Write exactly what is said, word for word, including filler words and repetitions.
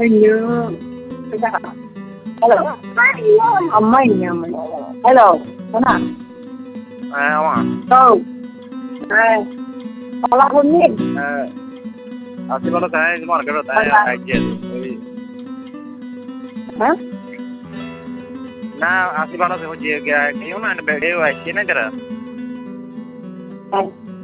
അയ്യോ ഹലോ അമ്മായി അമ്മായി ഹലോ എന്നാ oh eh kalau kuning eh asli kalau saya cuma kalau saya aja Hah? Nah asli kalau saya uji kayak gimana beda aja nih cara